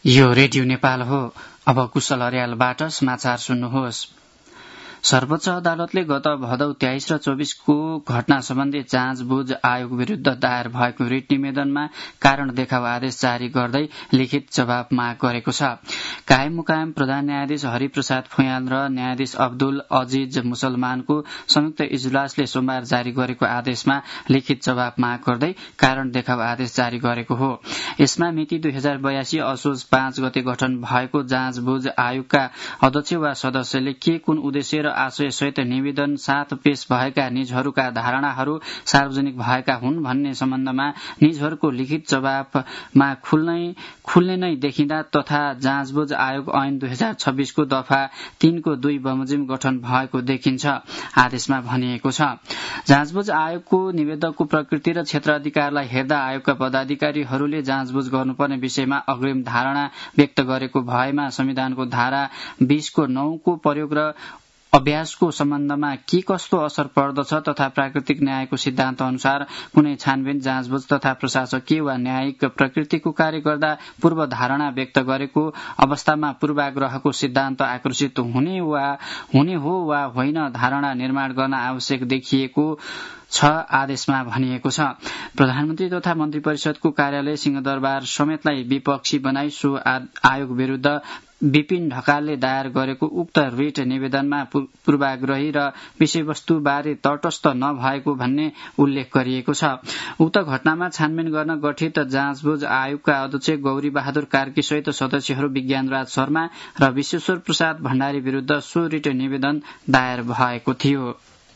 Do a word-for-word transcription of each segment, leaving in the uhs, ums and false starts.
यो रेडियो नेपाल हो। अब कुशल अर्यालबाट समाचार सुन्नुहोस्। सर्वोच्च अदालतले गत भदौ तेइस र चौबिसको घटना सम्बन्धी जाँचबुझ आयोग विरूद्ध दायर भएको रिट निवेदनमा कारण देखाउ आदेश जारी गर्दै लिखित जवाब माग गरेको छ। कायम मुकायम प्रधान न्यायाधीश हरिप्रसाद फुयाल र न्यायाधीश अब्दुल अजिज मुसलमानको संयुक्त इजलासले सोमबार जारी गरेको आदेशमा लिखित जवाब माग गर्दै कारण देखाउ आदेश जारी गरेको हो। यसमा मिति दुई हजार बयासी असोज पाँच गते गठन भएको जाँचबुझ आयोगका अध्यक्ष वा सदस्यले के कुन उद्देश्य र आशय सहित निवेदन साथ पेश भएका निजहरूका धारणाहरू सार्वजनिक भएका हुन् भन्ने सम्बन्धमा निजहरूको लिखित जवाबमा खुल्नै खुल्ने नै देखिँदा तथा जाँचबुझ आयोग ऐन दुई हजार छब्बीसको दफा तीनको दुई बमोजिम गठन भएको देखिन्छ। आदेशमा भनिएको छ, जाँचबुझ आयोगको निवेदकको प्रकृति र क्षेत्र अधिकारलाई हेर्दा आयोगका पदाधिकारीहरूले जाँचबुझ गर्नुपर्ने विषयमा अग्रिम धारणा व्यक्त गरेको भएमा संविधानको धारा बीसको नौको प्रयोग र अभ्यासको सम्बन्धमा के कस्तो असर पर्दछ तथा प्राकृतिक न्यायको सिद्धान्त अनुसार कुनै छानबिन जाँचबुझ तथा प्रशासकीय वा न्यायिक प्रकृतिको कार्य गर्दा पूर्व धारणा व्यक्त गरेको अवस्थामा पूर्वाग्रहको सिद्धान्त आकर्षित हुने वा हुने हो वा होइन धारणा निर्माण गर्न आवश्यक देखिएको छ। आदेशमा भनिएको छ, प्रधानमन्त्री तथा मन्त्री परिषदको कार्यालय सिंहदरबार समेतलाई विपक्षी बनाई सो आयोग विरूद्ध विपिन ढकालले दायर गरेको उक्त रिट निवेदनमा पूर्वाग्रही र विषयवस्तुबारे तटस्थ नभएको भन्ने उल्लेख गरिएको छ। उक्त घटनामा छानबिन गर्न गठित जाँचबुझ आयोगका अध्यक्ष गौरी बहादुर कार्की सहित सदस्यहरू विज्ञानराज शर्मा र विश्वेश्वर प्रसाद भण्डारी विरूद्ध सो रिट निवेदन दायर भएको थियो।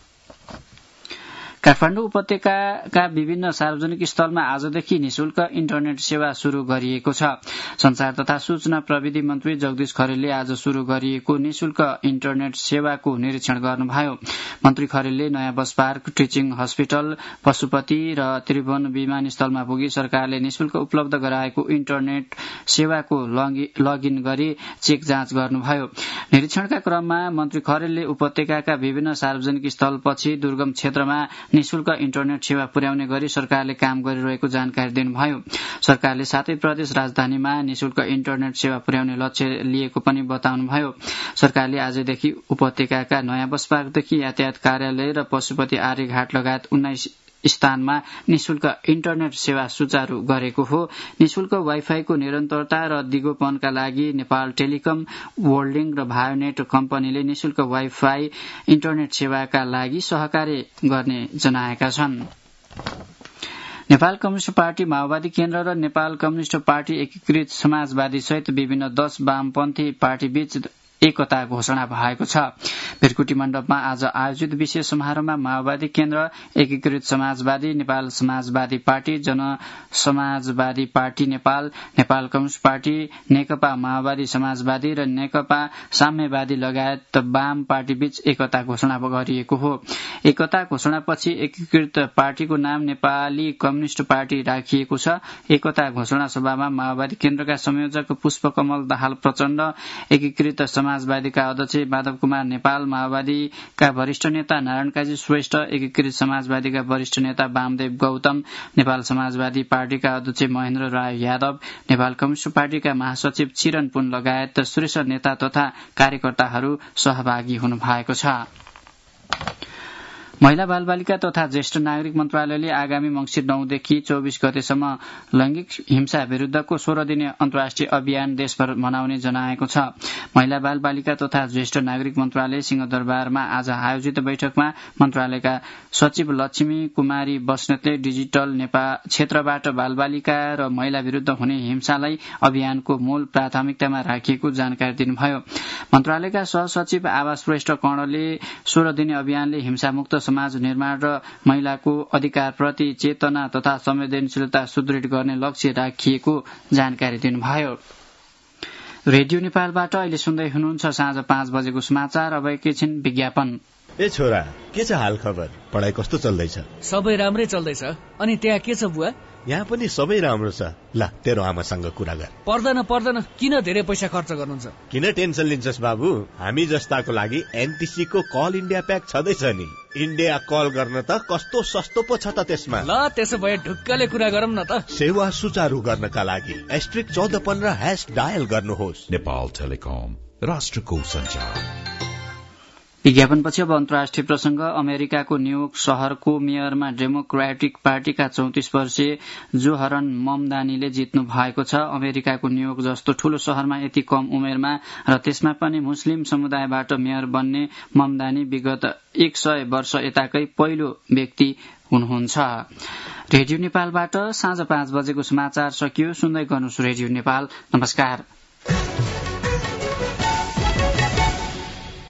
काठमाडौँ उपत्यकाका विभिन्न सार्वजनिक स्थलमा आजदेखि निशुल्क इन्टरनेट सेवा शुरू गरिएको छ। संचार तथा सूचना प्रविधि मन्त्री जगदीश खरेलले आज शुरू गरिएको निशुल्क इन्टरनेट सेवाको निरीक्षण गर्नुभयो। मन्त्री खरेलले नयाँ bus park, teaching hospital, Pashupati र त्रिभुवन विमानस्थलमा पुगी सरकारले निशुल्क उपलब्ध गराएको इन्टरनेट सेवाको लगइन गरी चेक जाँच गर्नुभयो। निरीक्षणका क्रममा मन्त्री खरेलले उपत्यकाका विभिन्न सार्वजनिक स्थलपछि दुर्गम क्षेत्रमा निशुल्क इन्टरनेट सेवा पुर्याउने गरी सरकारले काम गरिरहेको जानकारी दिनुभयो। सरकारले सातै प्रदेश राजधानीमा निशुल्क इन्टरनेट सेवा पुर्याउने लक्ष्य लिएको पनि बताउनुभयो। सरकारले आजदेखि उपत्यकाका नयाँ बस पार्कदेखि यातायात कार्यालय र पशुपति आर्यघाट लगायत उन्नाइस स्थानमा निशुल्क इन्टरनेट सेवा सुचारू गरेको हो। निशुल्क वाइफाईको निरन्तरता र दिगोपनका लागि नेपाल टेलिकम, वर्ल्डिङ र भायोनेट कम्पनीले निशुल्क वाइफाई इन्टरनेट सेवाका लागि सहकार्य गर्ने जनाएका छन्। नेपाल कम्युनिष्ट पार्टी माओवादी केन्द्र र नेपाल कम्युनिष्ट पार्टी एकीकृत समाजवादी सहित विभिन्न दश वामपन्थी पार्टी बीच एकता घोषणा भएको छ। भिरकुटी मण्डपमा आज आयोजित विशेष समारोहमा माओवादी केन्द्र, एकीकृत समाजवादी, Nepal Samajwadi party, Jan Samajwadi party Nepal, Nepal communist party, नेकपा माओवादी समाजवादी र नेकपा साम्यवादी लगायत वाम पार्टी बीच एकता घोषणा गरिएको हो। एकता घोषणापछि एकीकृत पार्टीको नाम नेपाली कम्युनिष्ट पार्टी राखिएको छ। एकता घोषणा सभामा माओवादी केन्द्रका संयोजक पुष्पकमल दाहाल प्रचण्ड, एकीकृत समाजवादीका अध्यक्ष माधव कुमार नेपाल, माओवादीका वरिष्ठ नेता नारायण काजी श्रेष्ठ, एकीकृत समाजवादीका वरिष्ठ नेता वामदेव गौतम, नेपाल समाजवादी पार्टीका अध्यक्ष महेन्द्र राय यादव, नेपाल कम्युनिष्ट पार्टीका महासचिव चिरन पुन लगायत शीर्ष नेता तथा कार्यकर्ताहरू सहभागी हुनुभएको छ। महिला बालबालिका तथा ज्येष्ठ नागरिक मन्त्रालयले आगामी मंसिर नौदेखि चौबिस गतेसम्म लैंगिक हिंसा विरूद्धको सोह्र दिने अन्तर्राष्ट्रिय अभियान देशभर मनाउने जनाएको छ। महिला बालबालिका तथा ज्येष्ठ नागरिक मन्त्रालय सिंहदरबारमा आज आयोजित बैठकमा मन्त्रालयका सचिव लक्ष्मी कुमारी बस्नेतले डिजिटल नेपाल क्षेत्रबाट बालबालिका र महिला विरूद्ध हुने हिंसालाई अभियानको मूल प्राथमिकतामा राखिएको जानकारी दिनुभयो। मन्त्रालयका सहसचिव आवास श्रेष्ठ कर्णले सोह्र दिने अभियानले हिंसामुक्त समाज निर्माण र महिलाको अधिकारप्रति चेतना तथा संवेदनशीलता सुदृढ गर्ने लक्ष्य राखिएको जानकारी दिनुभयो। रेडियो नेपालबाट अहिले सुन्दै हुनुहुन्छ साँझ पाँच बजेको समाचार। अब एकैछिन विज्ञापन। ए छोरा, के छ हाल खबर? पढाइ कस्तो चल्दैछ? सबै राम्रै चल्दैछ। अनि त्यहाँ के छ बुवा? यहाँ पनि सबै राम्रो छ। ल तेरो आमासँग कुरा गर। पर्दैन पर्दैन, किन धेरै पैसा खर्च गर्नुहुन्छ? किन टेन्सन लिन्छस् बाबु? हामी जस्ताको लागि एनटिसी को कल इन्डिया प्याक छँदैछ नि। इन्डिया कल गर्न त कस्तो सस्तो पो छ त त्यसमा। ल त्यसो भए ढुक्कले कुरा गरौँ न त। सेवा सुचारू गर्नका लागि एस्ट्रिक चौध पन्ध्र ह्यास डायल गर्नुहोस्। नेपाल टेलिकम, राष्ट्रको सञ्चार। विज्ञापनपछि अब अन्तर्राष्ट्रिय प्रसंग। अमेरिकाको न्यूयोर्क शहरको मेयरमा डेमोक्रेटिक पार्टीका चौतिस वर्षीय जोहरन ममदानीले जित्नु भएको छ। अमेरिकाको न्यूयोर्क जस्तो ठूलो शहरमा यति कम उमेरमा र त्यसमा पनि मुस्लिम समुदायबाट मेयर बन्ने ममदानी विगत एक सय वर्ष यताकै पहिलो व्यक्ति हुनुहुन्छ। रेडियो नेपालबाट साँझ पाँच बजेको समाचार सकियो। सुन्दै गर्नुहोस् रेडियो नेपाल। नमस्कार।